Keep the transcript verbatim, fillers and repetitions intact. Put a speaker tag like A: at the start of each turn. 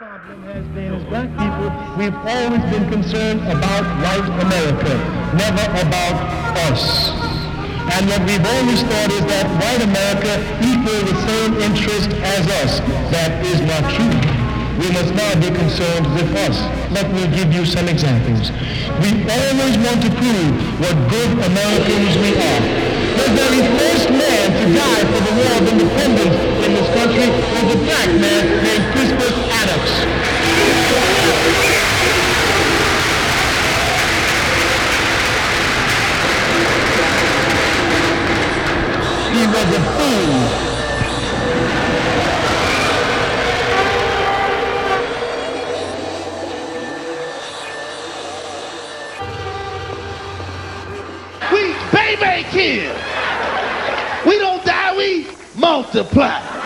A: problem has been, as black people, we've always been concerned about white America, never about us. And what we've always thought is that white America equals the same interest as us. That is not true. We must now be concerned with us. Let me give you some examples. We always want to prove what good Americans we are. The very first man to die for the War of Independence in this country was a black man named Crispus Attucks. He was a fool.
B: We baby kill. We don't die, we multiply.